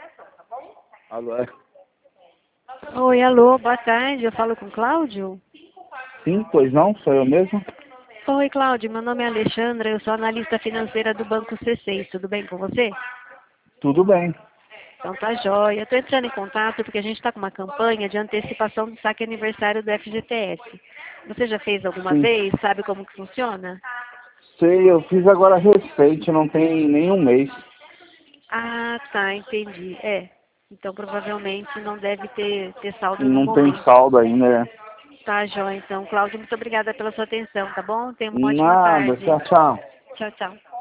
Alô, é? Oi, alô, boa tarde. Eu falo com o Cláudio? Sim, pois não, sou eu mesmo. Oi, Cláudio, meu nome é Alexandra, eu sou analista financeira do Banco C6. Tudo bem com você? Tudo bem. Então tá jóia. Eu estou entrando em contato porque a gente está com uma campanha de antecipação do saque aniversário do FGTS. Você já fez alguma Sim. vez? Sabe como que funciona? Sei, eu fiz agora recente, não tem nenhum mês. Ah, tá, entendi. Então provavelmente não deve ter saldo no Não tem momento. saldo ainda, né? Tá jóia, então. Cláudio, muito obrigada pela sua atenção, tá bom? Tenha uma ótima Nada, tarde. tchau, tchau. Tchau, tchau.